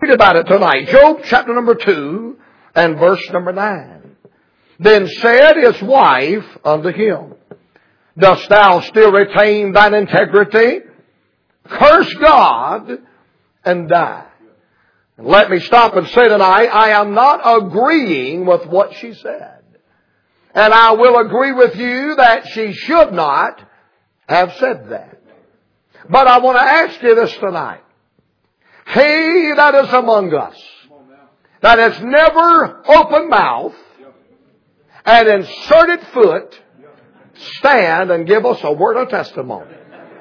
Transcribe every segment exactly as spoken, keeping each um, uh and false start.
Read about it tonight. Job chapter number two and verse number nine. Then said his wife unto him, Dost thou still retain thine integrity? Curse God and die. And let me stop and say tonight, I am not agreeing with what she said. And I will agree with you that she should not have said that. But I want to ask you this tonight. He that is among us, that has never opened mouth and inserted foot, stand and give us a word of testimony.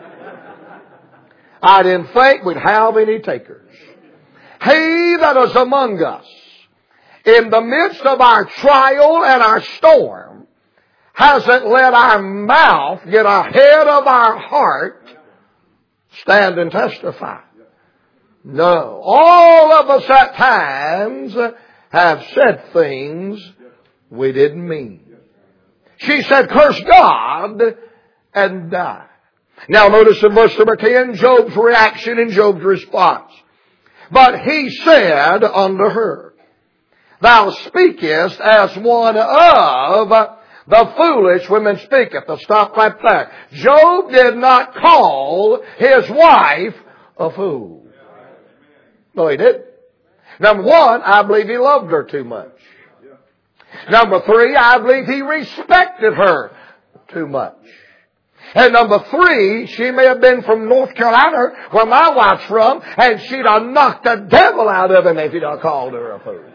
I didn't think we'd have any takers. He that is among us, in the midst of our trial and our storm, hasn't let our mouth get ahead of our heart, stand and testify. No. All of us at times have said things we didn't mean. She said, curse God and die. Now notice in verse number ten, Job's reaction and Job's response. But he said unto her, Thou speakest as one of the foolish women speaketh. Now stop right there. Job did not call his wife a fool. No, he didn't. Number one, I believe he loved her too much. Number three, I believe he respected her too much. And number three, she may have been from North Carolina, where my wife's from, and she'd have knocked the devil out of him if he'd have called her a fool.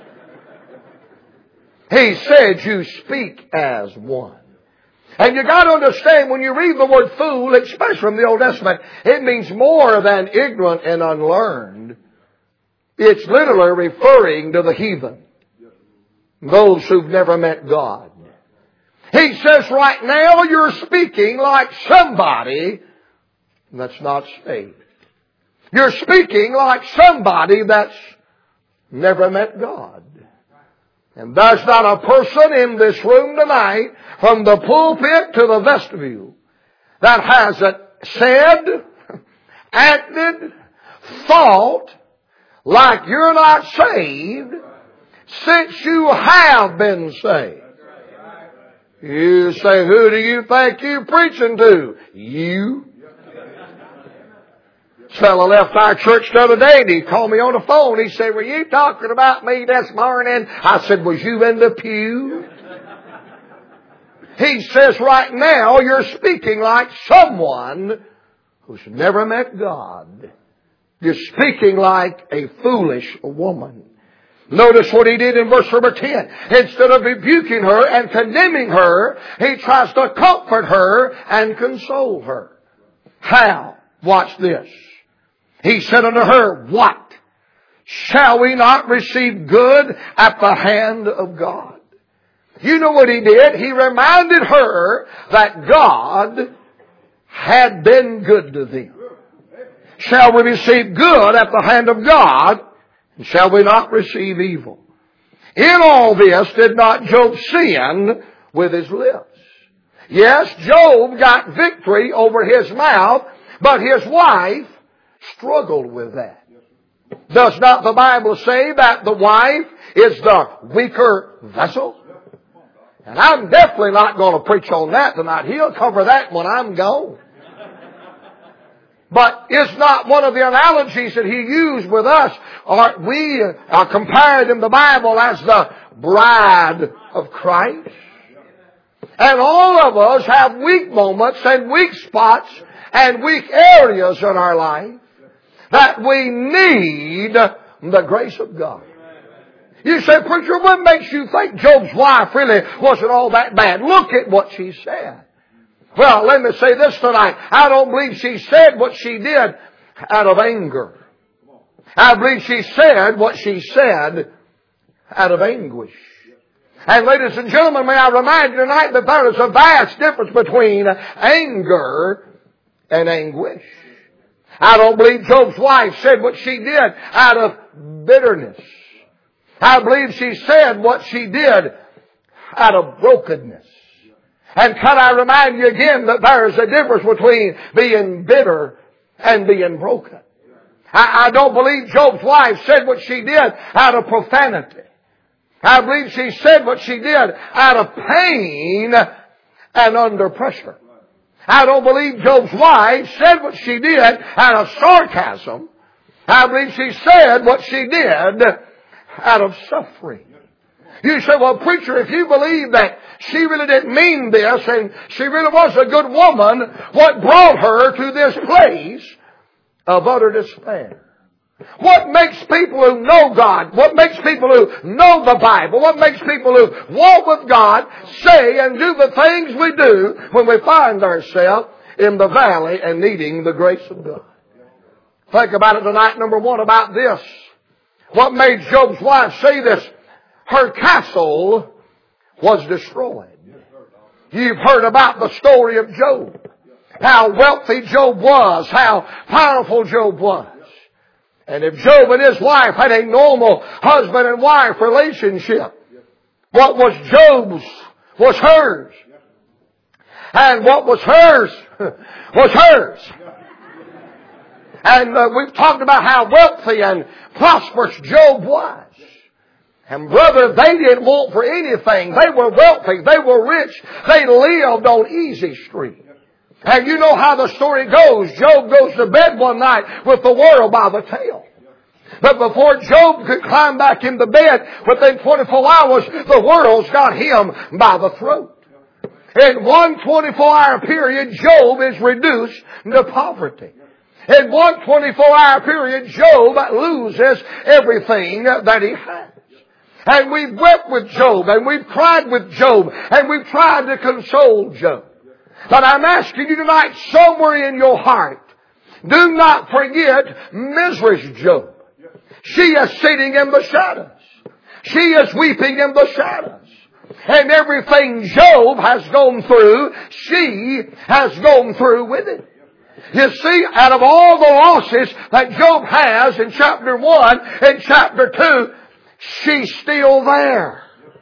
He said, you speak as one. And you got to understand, when you read the word fool, especially from the Old Testament, it means more than ignorant and unlearned. It's literally referring to the heathen. Those who've never met God. He says right now you're speaking like somebody that's not saved. You're speaking like somebody that's never met God. And there's not a person in this room tonight, from the pulpit to the vestibule, that hasn't said, acted, thought, like you're not saved since you have been saved. You say, who do you think you're preaching to? You. This fellow left our church the other day and he called me on the phone. He said, were you talking about me this morning? I said, was you in the pew? He says, right now you're speaking like someone who's never met God. You're speaking like a foolish woman. Notice what he did in verse number ten. Instead of rebuking her and condemning her, he tries to comfort her and console her. How? Watch this. He said unto her, what? Shall we not receive good at the hand of God? You know what he did? He reminded her that God had been good to them. Shall we receive good at the hand of God? And shall we not receive evil? In all this did not Job sin with his lips. Yes, Job got victory over his mouth, but his wife struggled with that. Does not the Bible say that the wife is the weaker vessel? And I'm definitely not going to preach on that tonight. He'll cover that when I'm gone. But it's not one of the analogies that he used with us. Or we are compared in the Bible as the bride of Christ. And all of us have weak moments and weak spots and weak areas in our life that we need the grace of God. You say, preacher, what makes you think Job's wife really wasn't all that bad? Look at what she said. Well, let me say this tonight. I don't believe she said what she did out of anger. I believe she said what she said out of anguish. And ladies and gentlemen, may I remind you tonight that there is a vast difference between anger and anguish. I don't believe Job's wife said what she did out of bitterness. I believe she said what she did out of brokenness. And can I remind you again that there is a difference between being bitter and being broken. I, I don't believe Job's wife said what she did out of profanity. I believe she said what she did out of pain and under pressure. I don't believe Job's wife said what she did out of sarcasm. I believe she said what she did out of suffering. You say, well, preacher, if you believe that she really didn't mean this and she really was a good woman, what brought her to this place of utter despair? What makes people who know God, what makes people who know the Bible, what makes people who walk with God say and do the things we do when we find ourselves in the valley and needing the grace of God? Think about it tonight, number one, about this. What made Job's wife say this? Her castle was destroyed. You've heard about the story of Job. How wealthy Job was. How powerful Job was. And if Job and his wife had a normal husband and wife relationship, what was Job's was hers. And what was hers was hers. And uh, we've talked about how wealthy and prosperous Job was. And brother, they didn't want for anything. They were wealthy. They were rich. They lived on easy street. And you know how the story goes. Job goes to bed one night with the world by the tail. But before Job could climb back into bed, within twenty-four hours, the world's got him by the throat. In one twenty-four hour period, Job is reduced to poverty. In one twenty-four hour period, Job loses everything that he has. And we've wept with Job, and we've cried with Job, and we've tried to console Job. But I'm asking you tonight, somewhere in your heart, do not forget misery's Job. She is sitting in the shadows. She is weeping in the shadows. And everything Job has gone through, she has gone through with it. You see, out of all the losses that Job has in chapter one and chapter two, she's still there.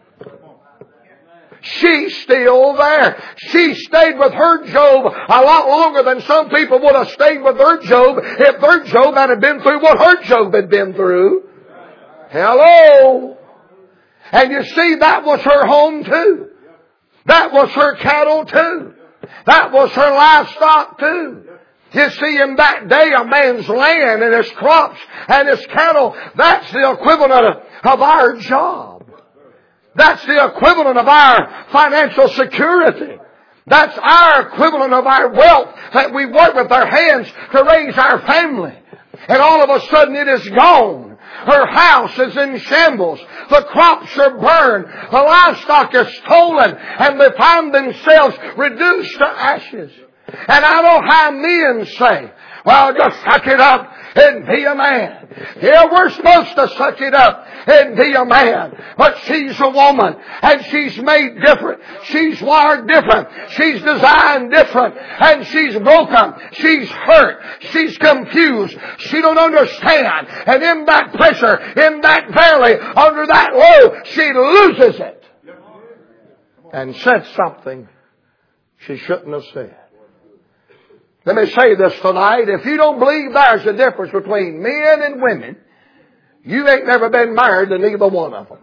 She's still there. She stayed with her Job a lot longer than some people would have stayed with their Job if their Job had been through what her Job had been through. Hello. And you see, that was her home too. That was her cattle too. That was her livestock too. You see, in that day, a man's land and his crops and his cattle, that's the equivalent of, of our job. That's the equivalent of our financial security. That's our equivalent of our wealth that we work with our hands to raise our family. And all of a sudden it is gone. Her house is in shambles. The crops are burned. The livestock is stolen. And they find themselves reduced to ashes. And I know how men say, well, just suck it up and be a man. Yeah, we're supposed to suck it up and be a man. But she's a woman and she's made different. She's wired different. She's designed different. And she's broken. She's hurt. She's confused. She don't understand. And in that pressure, in that valley, under that low, she loses it. And said something she shouldn't have said. Let me say this tonight. If you don't believe there's a difference between men and women, you ain't never been married to neither one of them.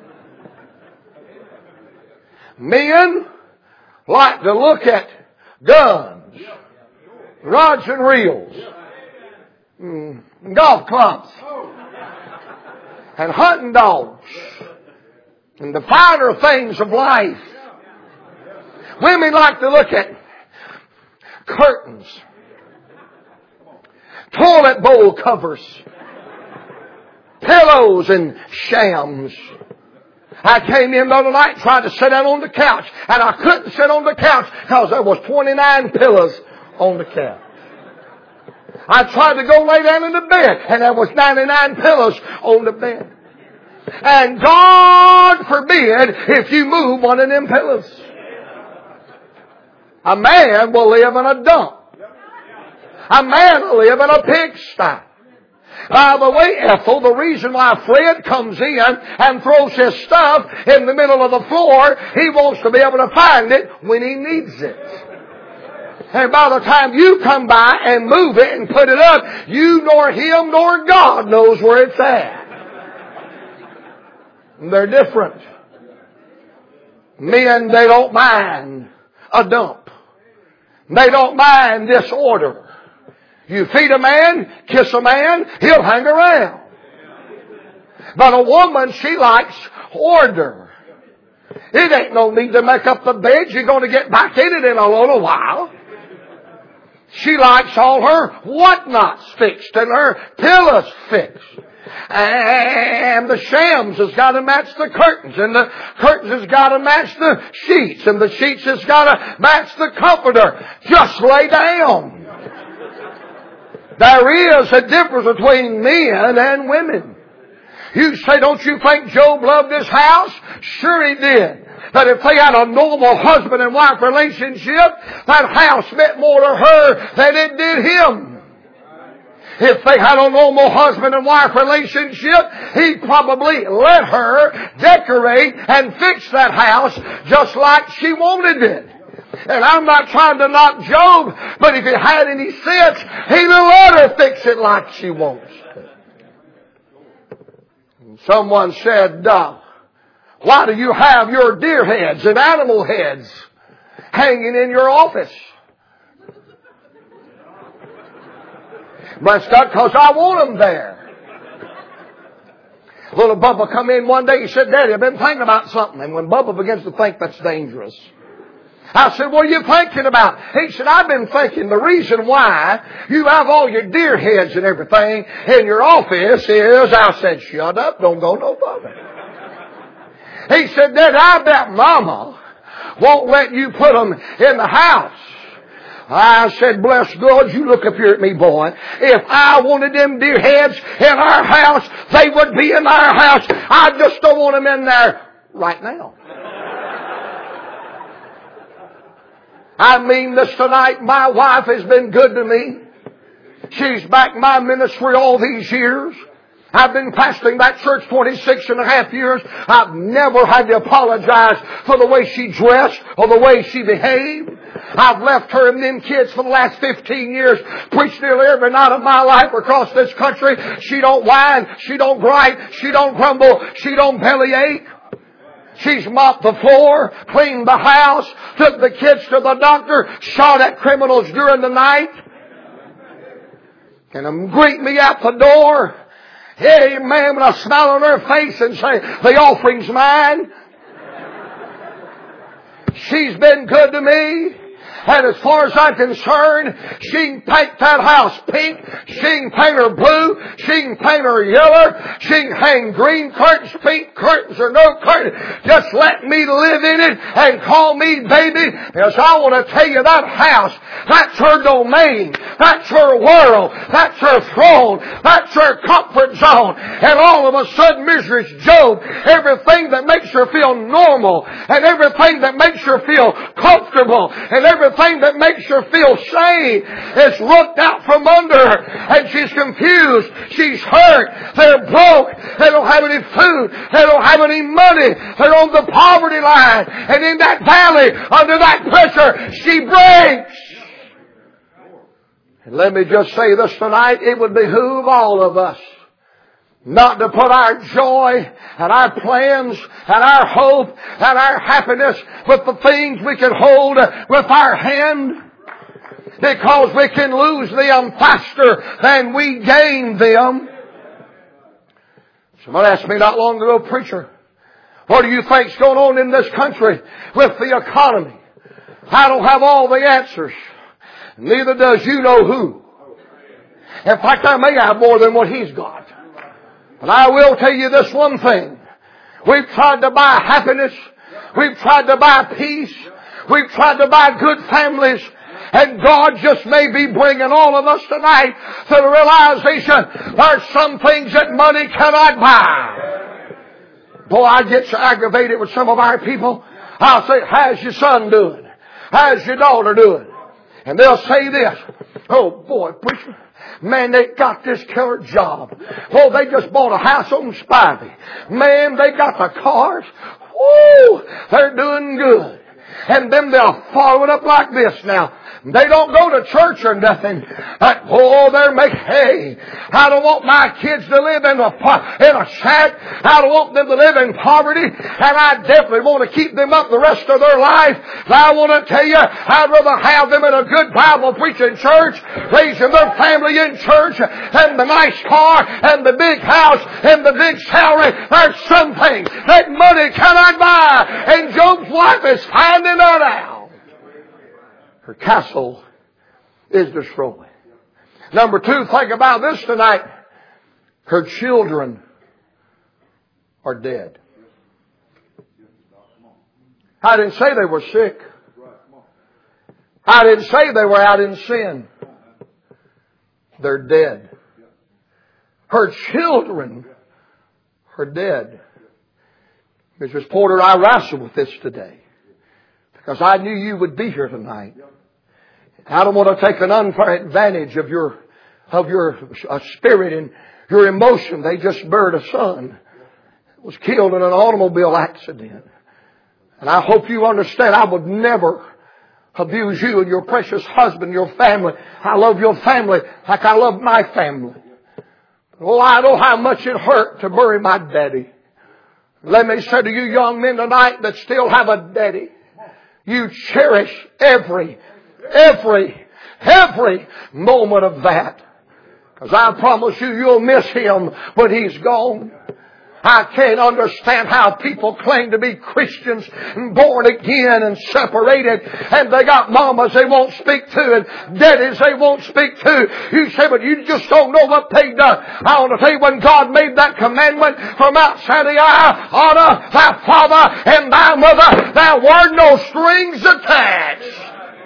Men like to look at guns, rods and reels, mm, golf clubs, and hunting dogs, and the finer things of life. Women like to look at curtains, toilet bowl covers, pillows and shams. I came in the other night trying to sit down on the couch, and I couldn't sit on the couch because there was twenty-nine pillows on the couch. I tried to go lay down in the bed, and there was ninety-nine pillows on the bed. And God forbid if you move one of them pillows. A man will live in a dump. A man will live in a pigsty. By the way, Ethel, the reason why Fred comes in and throws his stuff in the middle of the floor, he wants to be able to find it when he needs it. And by the time you come by and move it and put it up, you nor him nor God knows where it's at. And they're different. Men, they don't mind a dump. They don't mind disorder. You feed a man, kiss a man, he'll hang around. But a woman, she likes order. It ain't no need to make up the bed. You're going to get back in it in a little while. She likes all her whatnots fixed and her pillows fixed. And the shams has got to match the curtains. And the curtains has got to match the sheets. And the sheets has got to match the comforter. Just lay down. There is a difference between men and women. You say, don't you think Job loved his house? Sure he did. But if they had a normal husband and wife relationship, that house meant more to her than it did him. If they had a normal husband and wife relationship, he'd probably let her decorate and fix that house just like she wanted it. And I'm not trying to knock Job, but if he had any sense, he'd let her fix it like she wants to. And someone said, uh, why do you have your deer heads and animal heads hanging in your office? Bless God, because I want them there. Little Bubba come in one day, he said, Daddy, I've been thinking about something. And when Bubba begins to think, that's dangerous. I said, what are you thinking about? He said, I've been thinking the reason why you have all your deer heads and everything in your office is, I said, shut up, don't go no further. He said, Dad, I bet Mama won't let you put them in the house. I said, bless God, you look up here at me, boy. If I wanted them deer heads in our house, they would be in our house. I just don't want them in there right now. I mean this tonight. My wife has been good to me. She's backed my ministry all these years. I've been pastoring that church twenty-six and a half years. I've never had to apologize for the way she dressed or the way she behaved. I've left her and them kids for the last fifteen years, preached nearly every night of my life across this country. She don't whine, she don't gripe, she don't grumble, she don't bellyache. She's mopped the floor, cleaned the house, took the kids to the doctor, shot at criminals during the night. And um, greet me at the door. Hey, man, with a smile on her face and say, the offering's mine. She's been good to me. And as far as I'm concerned, she can paint that house pink. She can paint her blue. She can paint her yellow. She can hang green curtains, pink curtains, or no curtains. Just let me live in it and call me baby. Because I want to tell you, that house, that's her domain. That's her world. That's her throne. That's her comfort zone. And all of a sudden, Missus Job, everything that makes her feel normal, and everything that makes her feel comfortable, and everything that makes her feel sane is ripped out from under her, and she's confused, she's hurt, they're broke, they don't have any food, they don't have any money, they're on the poverty line, and in that valley, under that pressure, she breaks. And let me just say this tonight, it would behoove all of us not to put our joy and our plans and our hope and our happiness with the things we can hold with our hand, because we can lose them faster than we gain them. Someone asked me not long ago, preacher, what do you think's going on in this country with the economy? I don't have all the answers. Neither does you know who. In fact, I may have more than what he's got. But I will tell you this one thing. We've tried to buy happiness. We've tried to buy peace. We've tried to buy good families. And God just may be bringing all of us tonight to the realization there's some things that money cannot buy. Boy, I get so aggravated with some of our people. I'll say, how's your son doing? How's your daughter doing? And they'll say this. Oh boy, preacher. Man, they got this killer job. Oh, they just bought a house on Spivey. Man, they got the cars. Woo! They're doing good. And then they'll follow it up like this now. They don't go to church or nothing. But, oh, they're making, hey, I don't want my kids to live in a, in a shack. I don't want them to live in poverty. And I definitely want to keep them up the rest of their life. But I want to tell you, I'd rather have them in a good Bible preaching church, raising their family in church, and the nice car, and the big house, and the big salary. There's some things that money cannot buy. And Job's wife is finding that out. Her castle is destroyed. Number two, think about this tonight. Her children are dead. I didn't say they were sick. I didn't say they were out in sin. They're dead. Her children are dead. Missus Porter, I wrestled with this today because I knew you would be here tonight. I don't want to take an unfair advantage of your of your uh, spirit and your emotion. They just buried a son who was killed in an automobile accident. And I hope you understand, I would never abuse you and your precious husband, your family. I love your family like I love my family. Oh, I know how much it hurt to bury my daddy. Let me say to you young men tonight that still have a daddy, you cherish every, every, every moment of that. Because I promise you, you'll miss him when he's gone. I can't understand how people claim to be Christians and born again and separated, and they got mamas they won't speak to and daddies they won't speak to. You say, but you just don't know what they done. I want to tell you, when God made that commandment from outside the eye, honor thy father and thy mother, there were no strings attached.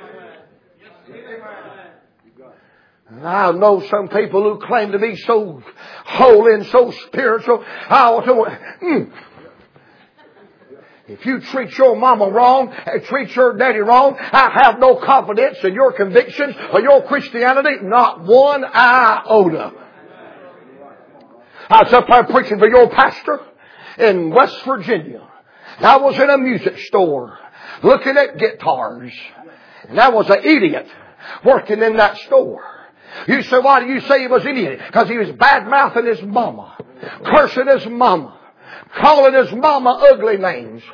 I know some people who claim to be so holy and so spiritual. I want to, mm. If you treat your mama wrong and treat your daddy wrong, I have no confidence in your convictions or your Christianity, not one iota. I was up there preaching for your pastor in West Virginia. And I was in a music store looking at guitars. And I was an idiot working in that store. You say, why do you say he was an idiot? Because he was bad-mouthing his mama, cursing his mama, calling his mama ugly names.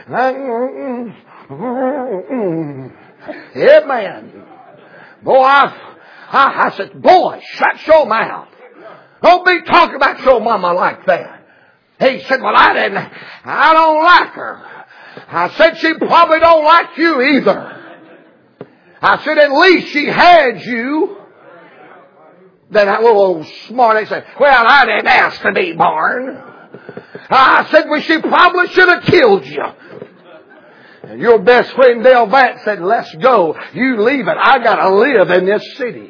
Yeah, man. Boy, I, I, I said, boy, shut your mouth. Don't be talking about your mama like that. He said, well, I didn't, I don't like her. I said, she probably don't like you either. I said, at least she had you. Then that little smart aleck said, well, I didn't ask to be born. I said, well, she probably should have killed you. And your best friend Dale Vance said, let's go. You leave it. I got to live in this city.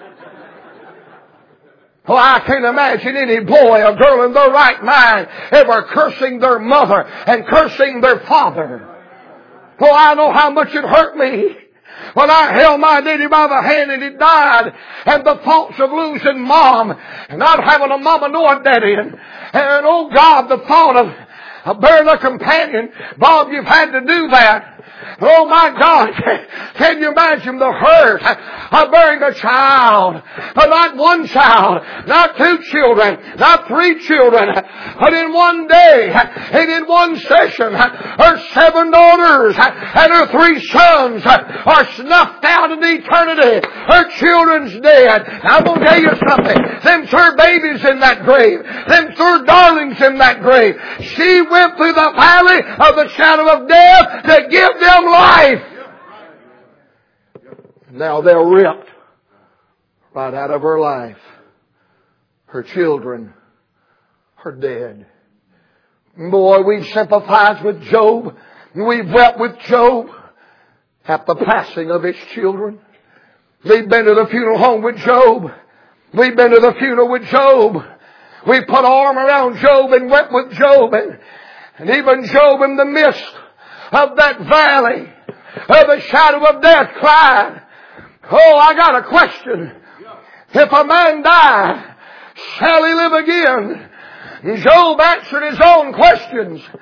Well, I can't imagine any boy or girl in their right mind ever cursing their mother and cursing their father. Well, I know how much it hurt me when I held my daddy by the hand and he died, and the thoughts of losing mom and not having a mama nor a daddy, and, and oh God, the thought of, of bearing a companion. Bob, you've had to do that. Oh my God, can you imagine the hurt of bearing a child? But not one child, not two children, not three children, but in one day and in one session, her seven daughters and her three sons are snuffed out in eternity. Her children's dead. I'm going to tell you something. Them's her babies in that grave. Them's her darlings in that grave. She went through the valley of the shadow of death to give them life. Now they're ripped right out of her life. Her children are dead. Boy, we've sympathized with Job. We've wept with Job at the passing of his children. We've been to the funeral home with Job. We've been to the funeral with Job. We put our arm around Job and wept with Job. And, and even Job in the midst of that valley of the shadow of death cried, oh, I got a question. If a man die, shall he live again? And Job answered his own questions.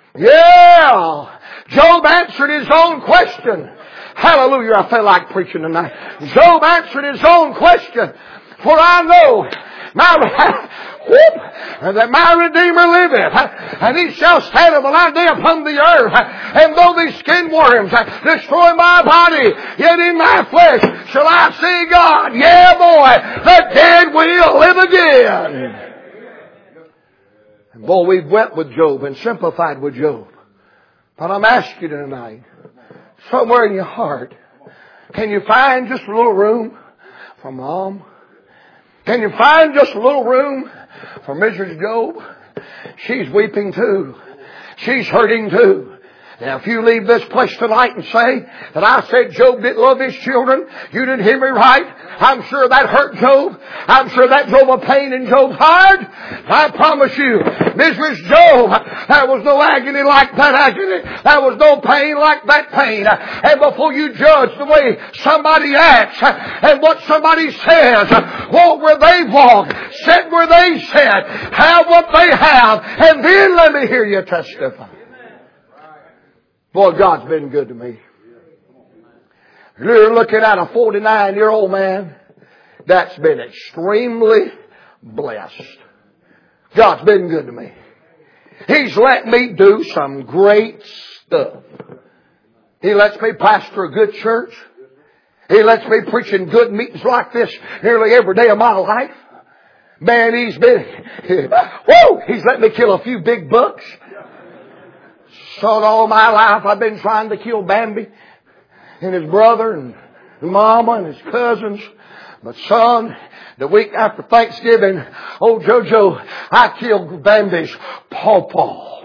Yeah. Job answered his own question. Hallelujah. I feel like preaching tonight. Job answered his own question. For I know my, whoop, that my Redeemer liveth, and He shall stand of the light day upon the earth. And though these skin worms destroy my body, yet in my flesh shall I see God. Yeah, boy, the dead will live again. And boy, we've wept with Job and sympathized with Job. But I'm asking you tonight, somewhere in your heart, can you find just a little room for Mom? Can you find just a little room for Missus Job? She's weeping too. She's hurting too. Now, if you leave this place tonight and say that I said Job didn't love his children, you didn't hear me right, I'm sure that hurt Job. I'm sure that drove a pain in Job's heart. I promise you, Missus Job, there was no agony like that agony. There was no pain like that pain. And before you judge the way somebody acts and what somebody says, walk where they walk, sit where they sit, have what they have, and then let me hear you testify. Boy, God's been good to me. You're looking at a forty-nine-year-old man that's been extremely blessed. God's been good to me. He's let me do some great stuff. He lets me pastor a good church. He lets me preach in good meetings like this nearly every day of my life. Man, he's been, whoa, he's let me kill a few big bucks. Son, all my life I've been trying to kill Bambi and his brother and Mama and his cousins. But son, the week after Thanksgiving, old Jojo, I killed Bambi's pawpaw.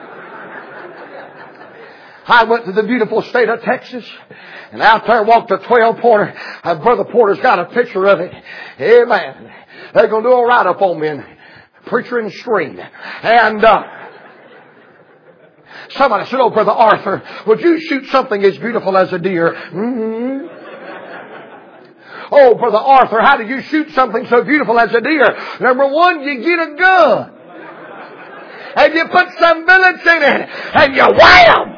I went to the beautiful state of Texas and out there walked a twelve pointer. Uh, Brother Porter's got a picture of it. Amen. They're going to do all right up on me in Preacher and Stream. And, uh, somebody said, oh, Brother Arthur, would you shoot something as beautiful as a deer? Mm-hmm. Oh, Brother Arthur, how do you shoot something so beautiful as a deer? Number one, you get a gun. And you put some bullets in it. And you wham!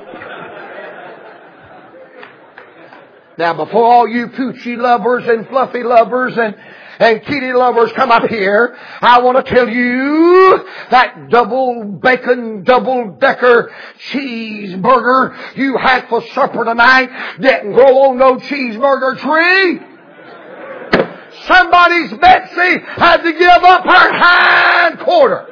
Now, before all you Poochie lovers and Fluffy lovers and And kitty lovers come up here, I want to tell you that double bacon, double decker cheeseburger you had for supper tonight didn't grow on no cheeseburger tree. Somebody's Betsy had to give up her hind quarter.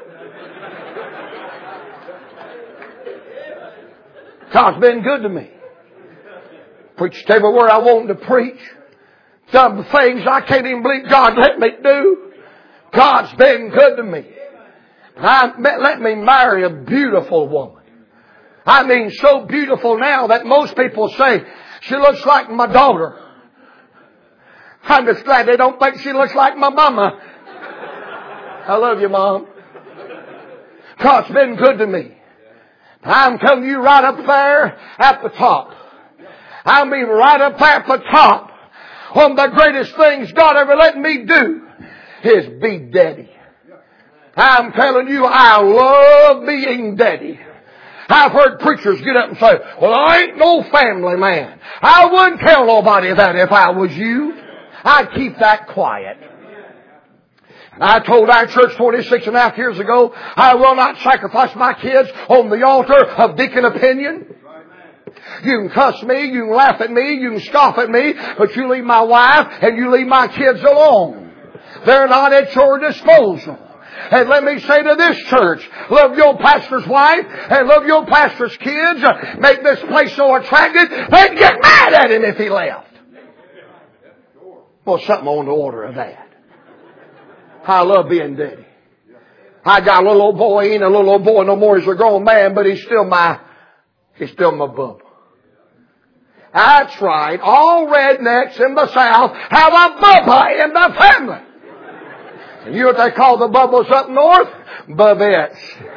God's been good to me. Preached every word I wanted to preach. Done things I can't even believe God let me do. God's been good to me. I, let me marry a beautiful woman. I mean, so beautiful now that most people say she looks like my daughter. I'm just glad they don't think she looks like my mama. I love you, Mom. God's been good to me. I'm telling you right up there at the top. I mean right up there at the top. One of the greatest things God ever let me do is be daddy. I'm telling you, I love being daddy. I've heard preachers get up and say, well, I ain't no family man. I wouldn't tell nobody that if I was you. I'd keep that quiet. And I told our church twenty-six and a half years ago, I will not sacrifice my kids on the altar of deacon opinion. You can cuss me, you can laugh at me, you can scoff at me, but you leave my wife and you leave my kids alone. They're not at your disposal. And let me say to this church, love your pastor's wife and love your pastor's kids. Make this place so attractive, they'd get mad at him if he left. Well, something on the order of that. I love being daddy. I got a little old boy, he ain't a little old boy no more, he's a grown man, but he's still my, he's still my bubba. That's right. All rednecks in the South have a bubba in the family. And you know what they call the bubbles up north? Bubettes.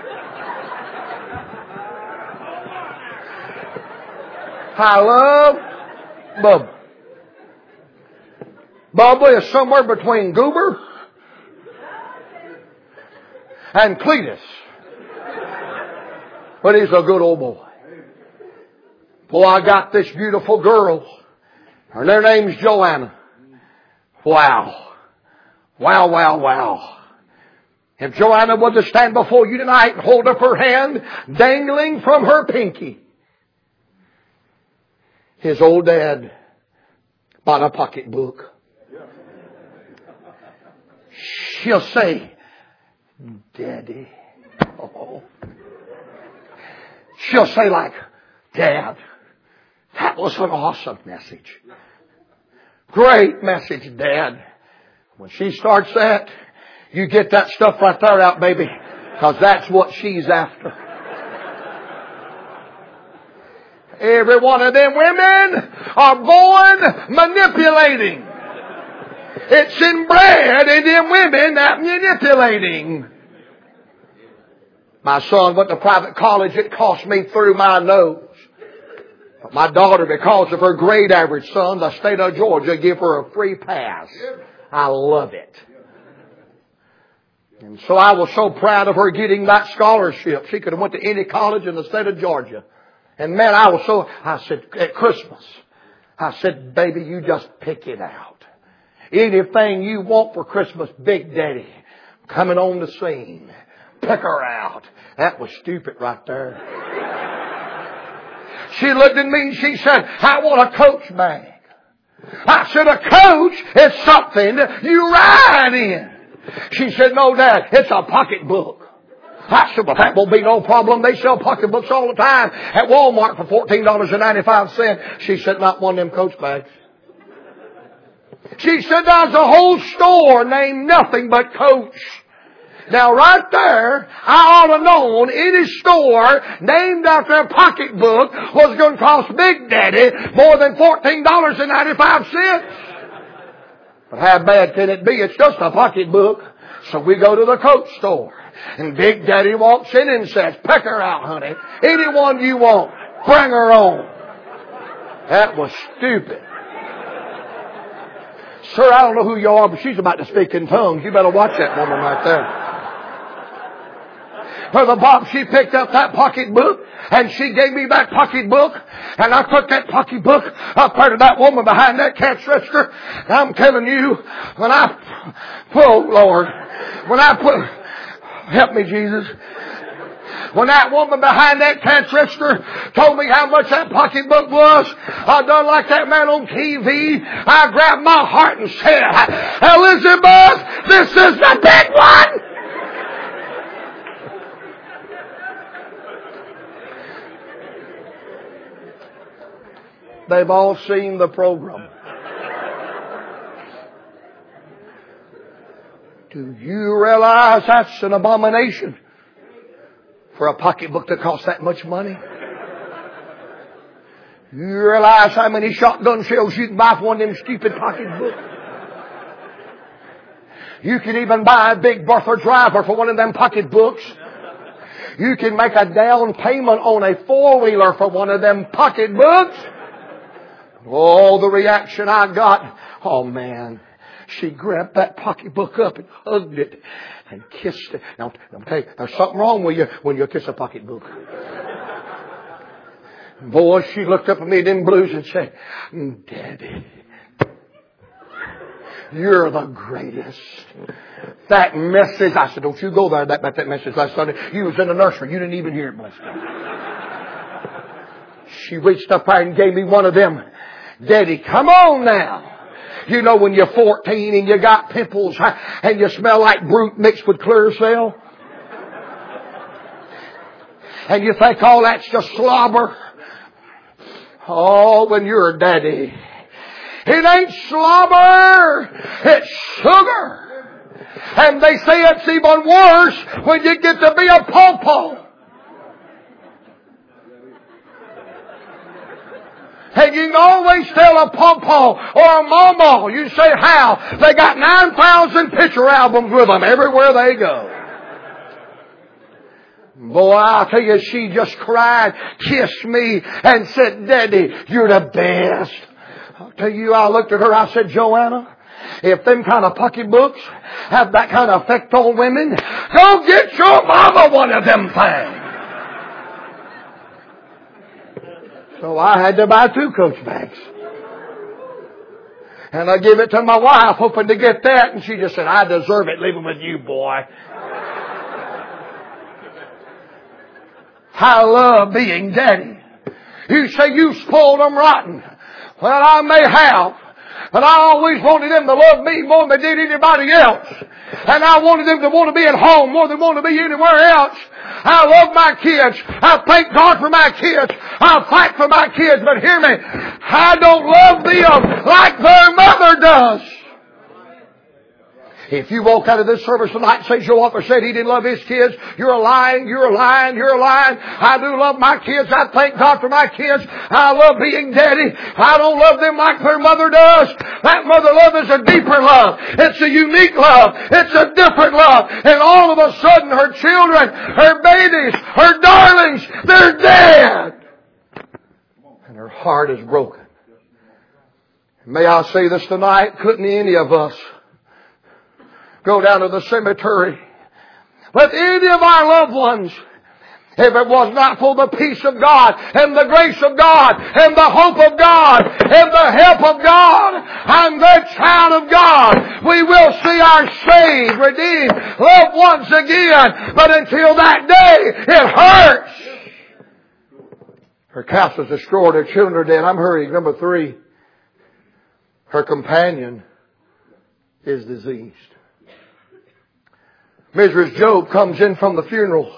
I love Bubba. Bubba is somewhere between Goober and Cletus. But he's a good old boy. Boy, I got this beautiful girl. Her their name's Joanna. Wow. Wow, wow, wow. If Joanna was to stand before you tonight and hold up her hand, dangling from her pinky, his old dad bought a pocketbook. She'll say, Daddy. Oh. She'll say like, Dad, that was an awesome message. Great message, Dad. When she starts that, you get that stuff right there out, baby. Because that's what she's after. Every one of them women are born manipulating. It's inbred in them women, that manipulating. My son went to private college. It cost me through my nose. But my daughter, because of her grade average, son, the state of Georgia give her a free pass. I love it. And so I was so proud of her getting that scholarship. She could have went to any college in the state of Georgia. And man, I was so, I said, at Christmas, I said, baby, you just pick it out. Anything you want for Christmas, Big Daddy, coming on the scene. Pick her out. That was stupid right there. She looked at me and she said, I want a Coach bag. I said, a Coach is something you ride in. She said, no, Dad, it's a pocketbook. I said, well, that won't be no problem. They sell pocketbooks all the time at Walmart for fourteen dollars and ninety-five cents. She said, not one of them Coach bags. She said, there's a whole store named nothing but Coach. Now right there, I ought to have known any store named after a pocketbook was going to cost Big Daddy more than fourteen dollars and ninety-five cents. But how bad can it be? It's just a pocketbook. So we go to the Coach store. And Big Daddy walks in and says, pick her out, honey. Anyone you want. Bring her on. That was stupid. Sir, I don't know who you are, but she's about to speak in tongues. You better watch that woman right there. Brother Bob, she picked up that pocketbook and she gave me that pocketbook, and I took that pocketbook up there to that woman behind that cash register. And I'm telling you, when I, oh Lord, when I put, help me Jesus. When that woman behind that cash register told me how much that pocketbook was, I done like that man on T V. I grabbed my heart and said, Elizabeth, this is the big one. They've all seen the program. Do you realize that's an abomination for a pocketbook that costs that much money? You realize how many shotgun shells you can buy for one of them stupid pocketbooks? You can even buy a big Bertha driver for one of them pocketbooks. You can make a down payment on a four-wheeler for one of them pocketbooks. Oh, the reaction I got. Oh, man. She grabbed that pocketbook up and hugged it and kissed it. Now, I'll tell you, there's something wrong with you when you kiss a pocketbook. Boy, she looked up at me in blues and said, Daddy, you're the greatest. That message, I said, don't you go there about that, that message last Sunday. You was in the nursery. You didn't even hear it, bless God. She reached up there and gave me one of them. Daddy, come on now. You know when you're fourteen and you got pimples and you smell like Brute mixed with Clearasil? And you think all that's just slobber? Oh, when you're a daddy. It ain't slobber. It's sugar. And they say it's even worse when you get to be a pawpaw. And you can always tell a pawpaw or a mama. You say how? They got nine thousand picture albums with them everywhere they go. Boy, I'll tell you, she just cried, kissed me, and said, Daddy, you're the best. I'll tell you, I looked at her, I said, Joanna, if them kind of pocketbooks have that kind of effect on women, go get your mama one of them things. So I had to buy two Coach bags. And I gave it to my wife, hoping to get that. And she just said, I deserve it. Leave it with you, boy. I love being daddy. You say you spoiled them rotten. Well, I may have. But I always wanted them to love me more than they did anybody else. And I wanted them to want to be at home more than want to be anywhere else. I love my kids. I thank God for my kids. I fight for my kids. But hear me, I don't love them like their mother does. If you walk out of this service tonight and say Joe Walker said he didn't love his kids, you're lying, you're lying, you're lying. I do love my kids. I thank God for my kids. I love being daddy. I don't love them like their mother does. That mother love is a deeper love. It's a unique love. It's a different love. And all of a sudden her children, her babies, her darlings, they're dead. And her heart is broken. May I say this tonight, couldn't any of us go down to the cemetery with any of our loved ones if it was not for the peace of God and the grace of God and the hope of God and the help of God and the child of God. We will see our saved, redeemed, loved ones again. But until that day, it hurts. Her castle's destroyed, her children are dead. I'm hurrying. Number three, her companion is diseased. Missus Job comes in from the funeral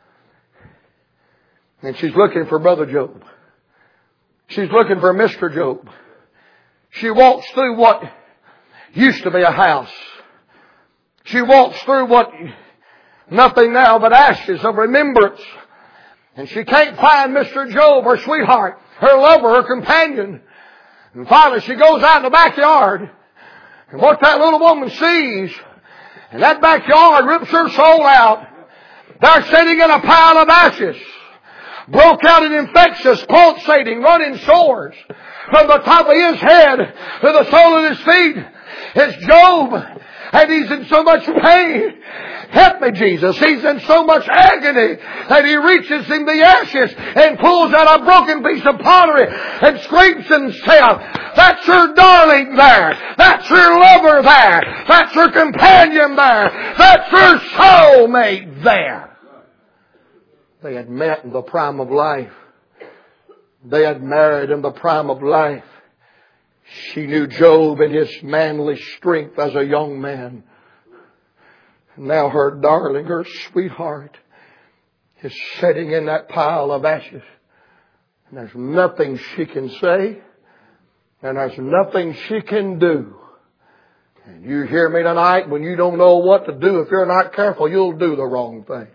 and she's looking for Brother Job. She's looking for Mister Job. She walks through what used to be a house. She walks through what nothing now but ashes of remembrance. And she can't find Mister Job, her sweetheart, her lover, her companion. And finally she goes out in the backyard. And what that little woman sees, and that backyard rips her soul out. They're sitting in a pile of ashes. Broke out in infectious, pulsating, running sores. From the top of his head to the sole of his feet. It's Job. And he's in so much pain. Help me, Jesus. He's in so much agony that he reaches in the ashes and pulls out a broken piece of pottery and scrapes himself. That's her darling there. That's her lover there. That's her companion there. That's her soulmate there. They had met in the prime of life. They had married in the prime of life. She knew Job in his manly strength as a young man. Now her darling, her sweetheart, is sitting in that pile of ashes. And there's nothing she can say. And there's nothing she can do. And you hear me tonight, when you don't know what to do, if you're not careful, you'll do the wrong thing.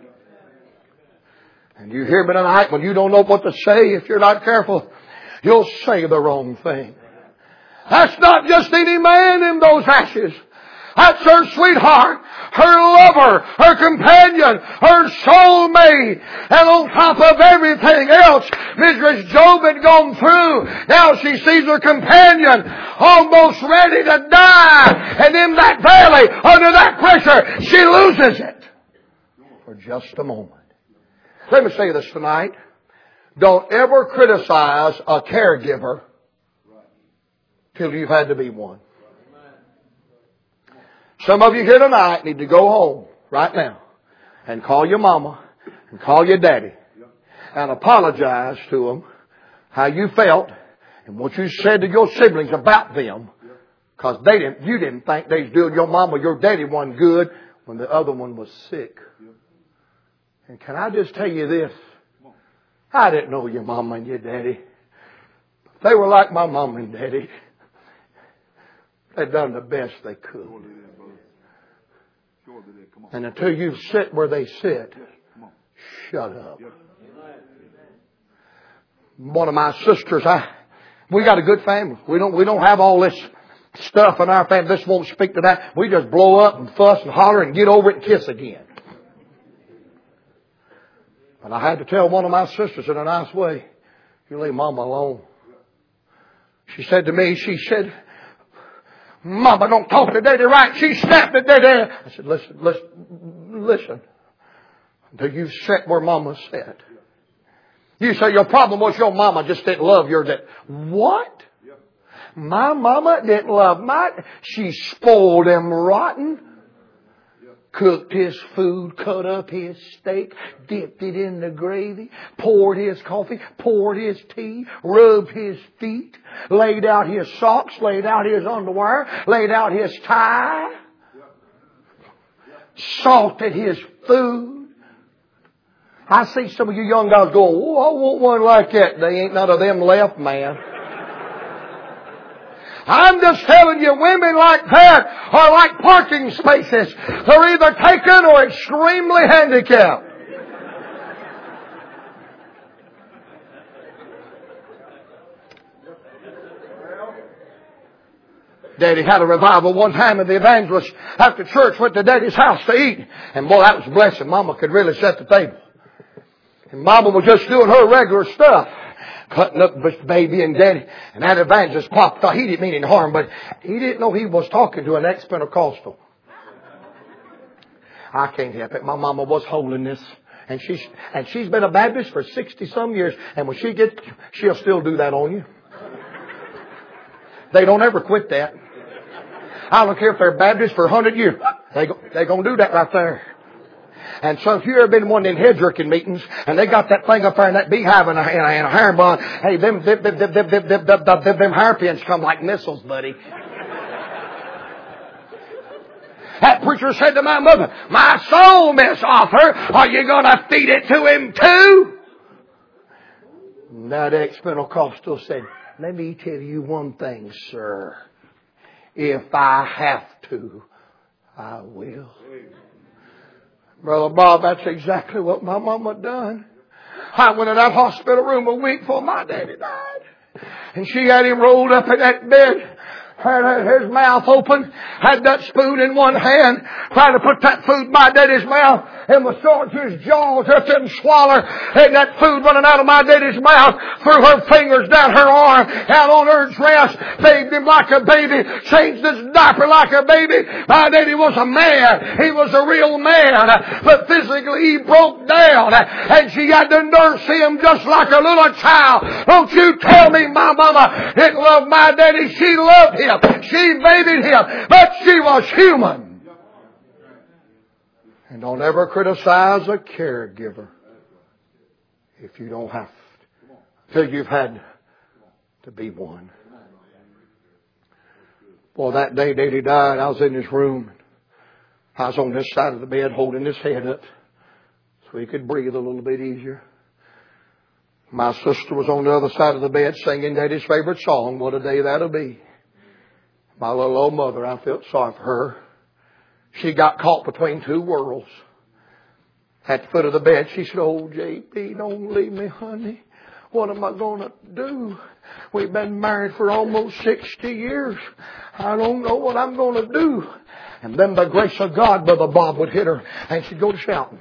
And you hear me tonight, when you don't know what to say, if you're not careful, you'll say the wrong thing. That's not just any man in those ashes. That's her sweetheart, her lover, her companion, her soulmate. And on top of everything else, Missus Job had gone through. Now she sees her companion almost ready to die. And in that valley, under that pressure, she loses it for just a moment. Let me say this tonight. Don't ever criticize a caregiver till you've had to be one. Some of you here tonight need to go home right now and call your mama and call your daddy and apologize to them how you felt and what you said to your siblings about them, because they didn't, you didn't think they was doing your mama or your daddy one good when the other one was sick. And can I just tell you this? I didn't know your mama and your daddy. They were like my mama and daddy. They'd done the best they could. And until you sit where they sit, shut up. One of my sisters, I, we got a good family. We don't, we don't have all this stuff in our family. This won't speak to that. We just blow up and fuss and holler and get over it and kiss again. But I had to tell one of my sisters in a nice way, you leave Mama alone. She said to me, she said, Mama don't talk to Daddy right. She snapped at Daddy. I said, listen, listen, listen. Until you sit where Mama sat. You say your problem was your mama just didn't love your dad. What? My mama didn't love my... She spoiled him rotten. Cooked his food, cut up his steak, dipped it in the gravy, poured his coffee, poured his tea, rubbed his feet, laid out his socks, laid out his underwear, laid out his tie, salted his food. I see some of you young guys going, oh, I want one like that. They ain't none of them left, man. I'm just telling you, women like that are like parking spaces. They're either taken or extremely handicapped. Daddy had a revival one time, and the evangelist after church went to Daddy's house to eat. And boy, that was a blessing. Mama could really set the table. And Mama was just doing her regular stuff. Cutting up the baby and Daddy. And that evangelist popped out. He didn't mean any harm, but he didn't know he was talking to an ex-Pentecostal. I can't help it. My mama was holding this. And she's, and she's been a Baptist for sixty some years. And when she gets, she'll still do that on you. They don't ever quit that. I don't care if they're Baptists for a hundred years. They go, they're going to do that right there. And so if you've ever been in one of them head jerking meetings and they got that thing up there in that beehive and a, and a, and a hair bun, hey, them, them, them, them, them, them, them, them, them, them hairpins come like missiles, buddy. That preacher said to my mother, my soul, Miss Arthur, are you going to feed it to him too? And that ex-Pentecostal said, let me tell you one thing, sir. If I have to, I will. Brother Bob, that's exactly what my mama done. I went in that hospital room a week before my daddy died. And she had him rolled up in that bed. Had his mouth open. Had that spoon in one hand. Trying to put that food in my daddy's mouth. And was throwing to his jaws. Just didn't swallow. And that food running out of my daddy's mouth. Through her fingers down her arm. Out on her dress. Bathed him like a baby. Changed his diaper like a baby. My daddy was a man. He was a real man. But physically he broke down. And she had to nurse him just like a little child. Don't you tell me my mama didn't love my daddy. She loved him. She babied him. But she was human. And don't ever criticize a caregiver if you don't have to. Till you've had to be one. Well, that day Daddy died, I was in his room. I was on this side of the bed holding his head up so he could breathe a little bit easier. My sister was on the other side of the bed singing Daddy's favorite song, What a Day That'll Be. My little old mother, I felt sorry for her. She got caught between two worlds. At the foot of the bed, she said, oh, J P, don't leave me, honey. What am I going to do? We've been married for almost sixty years. I don't know what I'm going to do. And then the grace of God, Brother Bob would hit her and she'd go to shouting.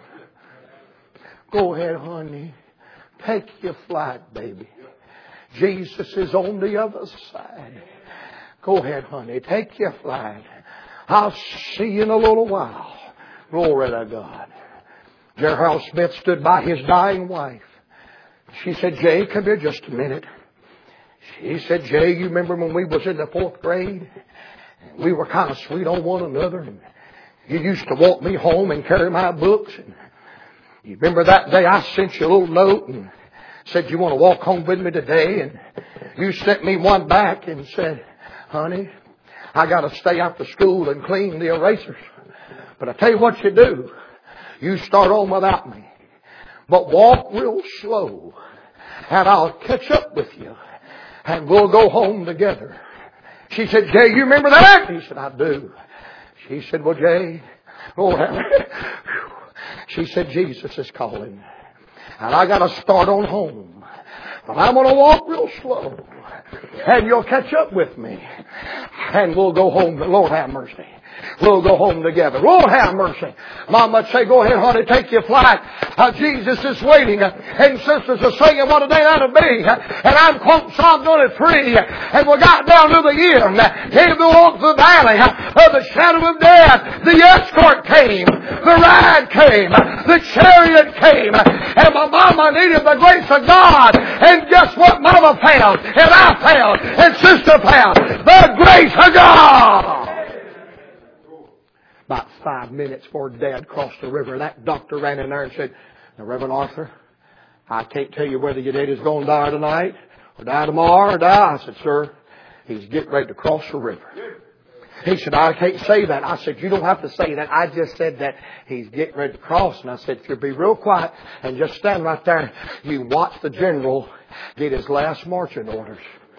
Go ahead, honey. Take your flight, baby. Jesus is on the other side. Go ahead, honey. Take your flight. I'll see you in a little while. Glory to God. Gerald Smith stood by his dying wife. She said, Jay, come here just a minute. She said, Jay, you remember when we was in the fourth grade? And we were kind of sweet on one another. And you used to walk me home and carry my books. And you remember that day I sent you a little note and said you want to walk home with me today? And you sent me one back and said, honey, I got to stay after school and clean the erasers. But I tell you what you do. You start on without me. But walk real slow. And I'll catch up with you. And we'll go home together. She said, Jay, you remember that? He said, I do. She said, well, Jay, oh, she said, Jesus is calling. And I got to start on home. But I'm going to walk real slow. And you'll catch up with me. And we'll go home. Lord have mercy. We'll go home together. Lord have mercy. Mama would say, go ahead, honey, take your flight. Uh, Jesus is waiting. Uh, and sisters are singing, what a day that'll be. Uh, and I'm quoting Psalm twenty-three. Uh, and we got down to the end. Uh, he who walks the valley uh, of the shadow of death. The escort came. The ride came. Uh, the chariot came. Uh, and my mama I needed the grace of God. And guess what Mama found? And I found. And Sister found. The grace of God. About five minutes before Dad crossed the river, that doctor ran in there and said, "Now, Reverend Arthur, I can't tell you whether your daddy's going to die tonight or die tomorrow or die." I said, "Sir, he's getting ready to cross the river." He said, "I can't say that." I said, "You don't have to say that. I just said that he's getting ready to cross." And I said, "If you'll be real quiet and just stand right there, you watch the general get his last marching orders."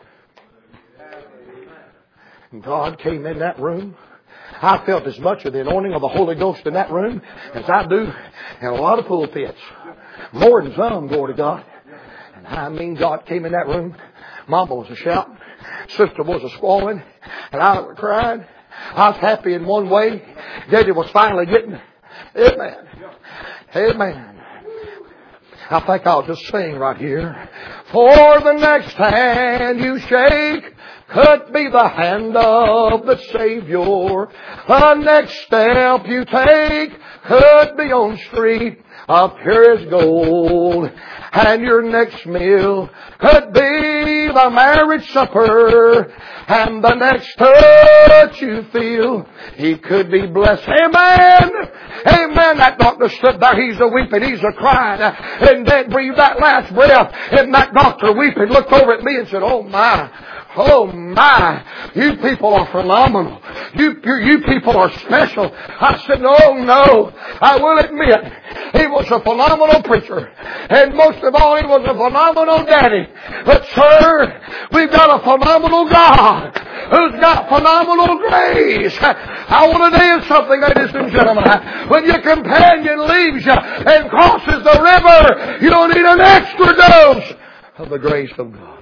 And God came in that room. I felt as much of the anointing of the Holy Ghost in that room as I do in a lot of pulpits. More than some, glory to God. And I mean, God came in that room. Mama was a shouting. Sister was a squalling. And I was crying. I was happy in one way. Daddy was finally getting. Amen. Amen. I think I'll just sing right here. For the next hand you shake could be the hand of the Savior. The next step you take could be on street of purest gold. And your next meal could be the marriage supper. And the next touch you feel, he could be blessed. Amen. Amen. That doctor stood there. He's a weeping. He's a crying. And then breathed that last breath. And that doctor weeping looked over at me and said, "Oh my. Oh my, you people are phenomenal. You, you, you people are special." I said, "No, no, I will admit, he was a phenomenal preacher. And most of all, he was a phenomenal daddy. But sir, we've got a phenomenal God who's got phenomenal grace." I want to tell you something, ladies and gentlemen. When your companion leaves you and crosses the river, you don't need an extra dose of the grace of God.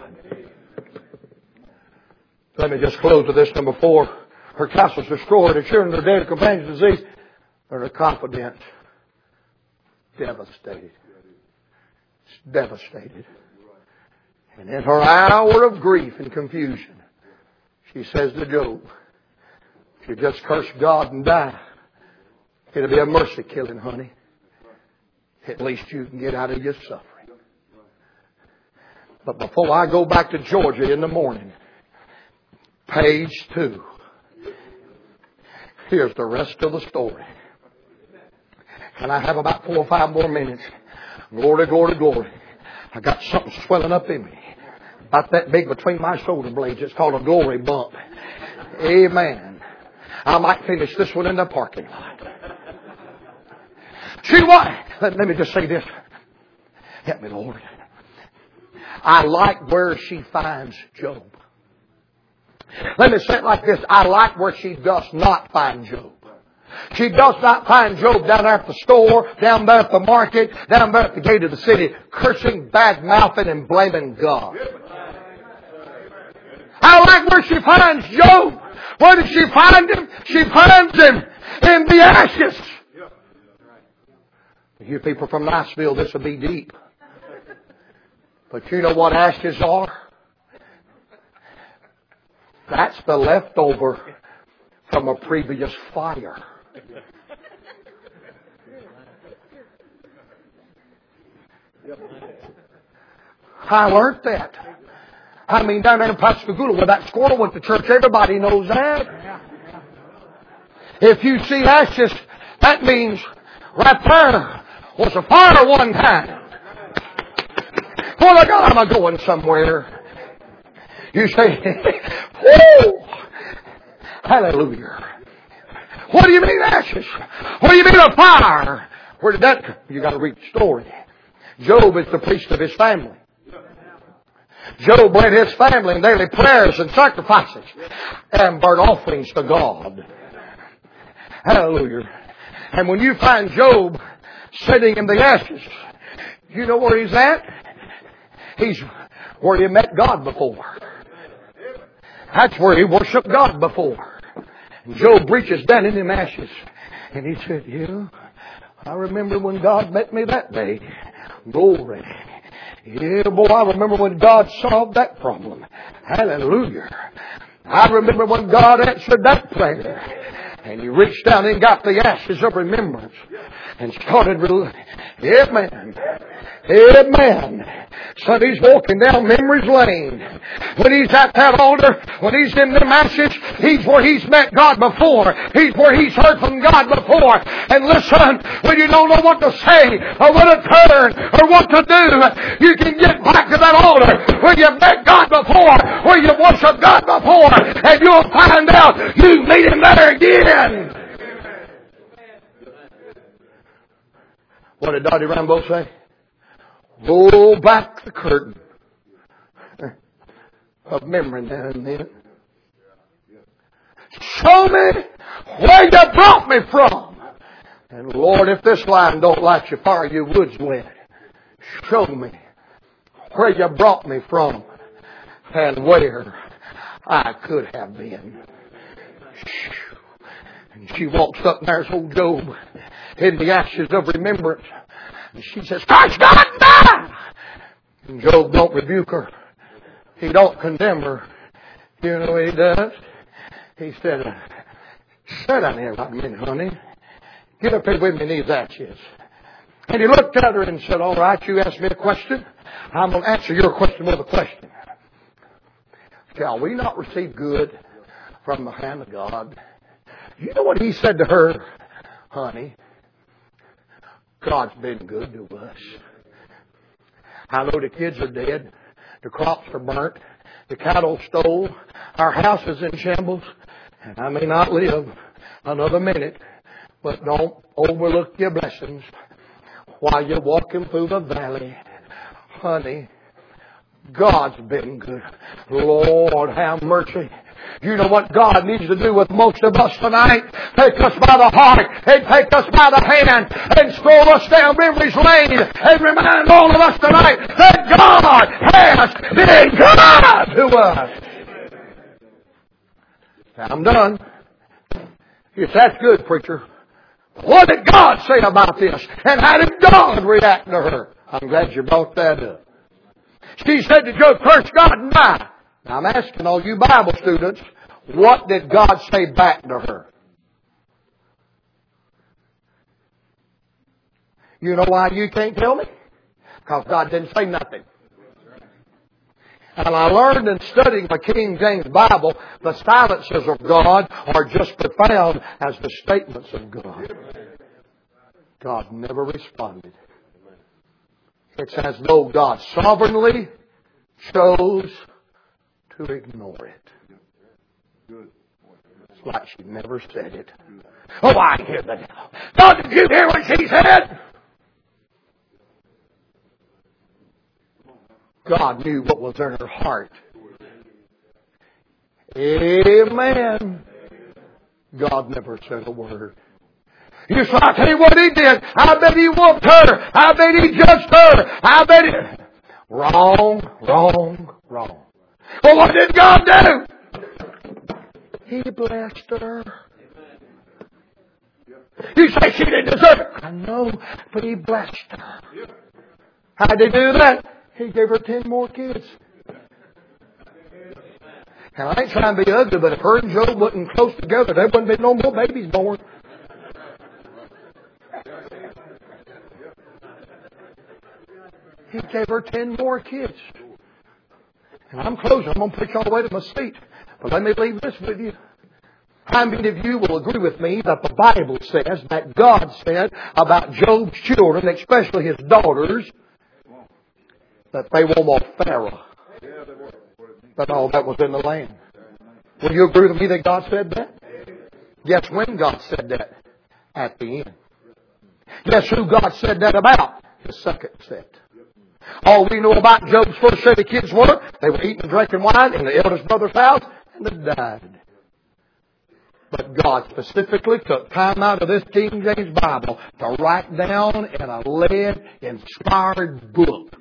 Let me just close with this. Number four. Her castle's destroyed. Her children are dead. Her companions disease. And her confidence devastated. It's devastated. And in her hour of grief and confusion, she says to Job, "If you just curse God and die, it'll be a mercy killing, honey. At least you can get out of your suffering." But before I go back to Georgia in the morning, page two. Here's the rest of the story. And I have about four or five more minutes. Glory, glory, glory. I got something swelling up in me. About that big between my shoulder blades. It's called a glory bump. Amen. I might finish this one in the parking lot. See what? Let, let me just say this. Help me, Lord. I like where she finds Job. Let me say it like this. I like where she does not find Job. She does not find Job down there at the store, down there at the market, down there at the gate of the city, cursing, bad-mouthing, and blaming God. I like where she finds Job. Where did she find him? She finds him in the ashes. You people from Niceville, this will be deep. But you know what ashes are? That's the leftover from a previous fire. I learned that. I mean, down there in Pascagoula where that squirrel went to church, everybody knows that. If you see ashes, that means right there was a fire one time. Well, God, am I going somewhere? You say, "Whoa! Hallelujah." What do you mean ashes? What do you mean a fire? Where did that come? You got to read the story. Job is the priest of his family. Job led his family in daily prayers and sacrifices and burnt offerings to God. Hallelujah. And when you find Job sitting in the ashes, you know where he's at? He's where he met God before. That's where he worshiped God before. And Job reaches down in them ashes. And he said, "Yeah, I remember when God met me that day. Glory. Yeah, boy, I remember when God solved that problem. Hallelujah. I remember when God answered that prayer. And he reached down and got the ashes of remembrance and started relieving. Amen. Amen. So he's walking down memory's lane. When he's at that altar, when he's in them ashes, he's where he's met God before. He's where he's heard from God before. And listen, when you don't know what to say or what to turn or what to do, you can get back to that altar where you've met God before, where you've worshiped God before, and you'll find out you meet Him there again. What did Dottie Rambo say? Roll back the curtain of memory now and then. Show me where you brought me from. And Lord, if this line don't light your fire, your wood's wet. Show me where you brought me from and where I could have been. And she walks up and there's old Job in the ashes of remembrance. And she says, "Curse God, die!" And Job don't rebuke her. He don't condemn her. You know what he does? He said, "Sit down here right a minute, honey. Get up here with me in these ashes." And he looked at her and said, "All right, you asked me a question. I'm going to answer your question with a question. Shall we not receive good from the hand of God?" You know what he said to her? "Honey, God's been good to us. I know the kids are dead. The crops are burnt. The cattle stole. Our house is in shambles. And I may not live another minute. But don't overlook your blessings while you're walking through the valley. Honey, God's been good. Lord, have mercy." You know what God needs to do with most of us tonight? Take us by the heart and take us by the hand and stroll us down memory's lane and remind all of us tonight that God has been good to us. I'm done. Yes, that's good, preacher. What did God say about this? And how did God react to her? I'm glad you brought that up. She said to Job, "Curse God and die." Now I'm asking all you Bible students, what did God say back to her? You know why you can't tell me? Because God didn't say nothing. And I learned in studying the King James Bible, the silences of God are just profound as the statements of God. God never responded. It's as though God sovereignly chose to ignore it. It's like she never said it. "Oh, I hear the devil. God, did you hear what she said?" God knew what was in her heart. Amen. God never said a word. You saw, I'll tell you what he did. I bet he whooped her. I bet he judged her. I bet he... Wrong, wrong, wrong. Well, what did God do? He blessed her. You say she didn't deserve it. I know, but He blessed her. How did He do that? He gave her ten more kids. And I ain't trying to be ugly, but if her and Job wasn't close together, there wouldn't be no more babies born. He gave her ten more kids. And I'm closing. I'm going to preach all the way to my seat. But let me leave this with you. How many of you will agree with me that the Bible says that God said about Job's children, especially his daughters, that they were more Pharaoh than all that was in the land? Will you agree with me that God said that? Guess when God said that? At the end. Guess who God said that about? The second set. All we know about Job's first set of kids were they were eating and drinking wine in the eldest brother's house and they died. But God specifically took time out of this King James Bible to write down in a lead-inspired book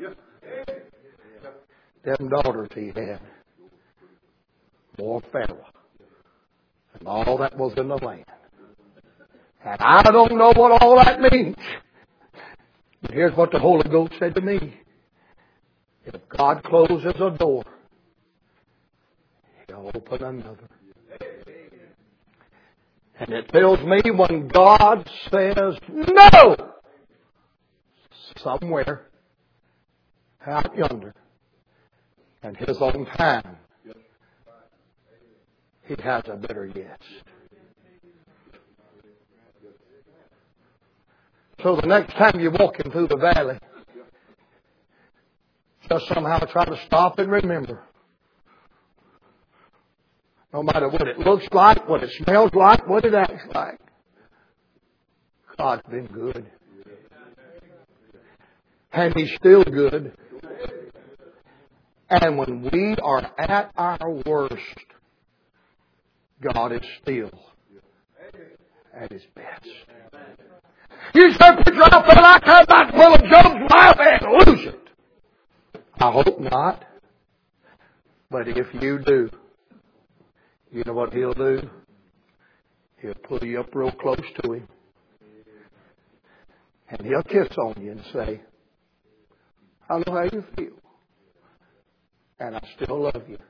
them daughters he had. More Pharaoh. And all that was in the land. And I don't know what all that means. But here's what the Holy Ghost said to me. If God closes a door, He'll open another. And it tells me when God says no, somewhere out yonder, in His own time, He has a better yes. So the next time you're walking through the valley, just somehow try to stop and remember. No matter what it looks like, what it smells like, what it acts like, God's been good. And He's still good. And when we are at our worst, God is still at His best. You say, preacher, I feel like I'm about to pull a Job's life and lose it. I hope not. But if you do, you know what He'll do? He'll pull you up real close to Him. And He'll kiss on you and say, I know how you feel. And I still love you.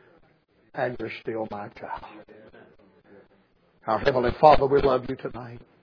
And you're still my child. Our Heavenly Father, we love you tonight.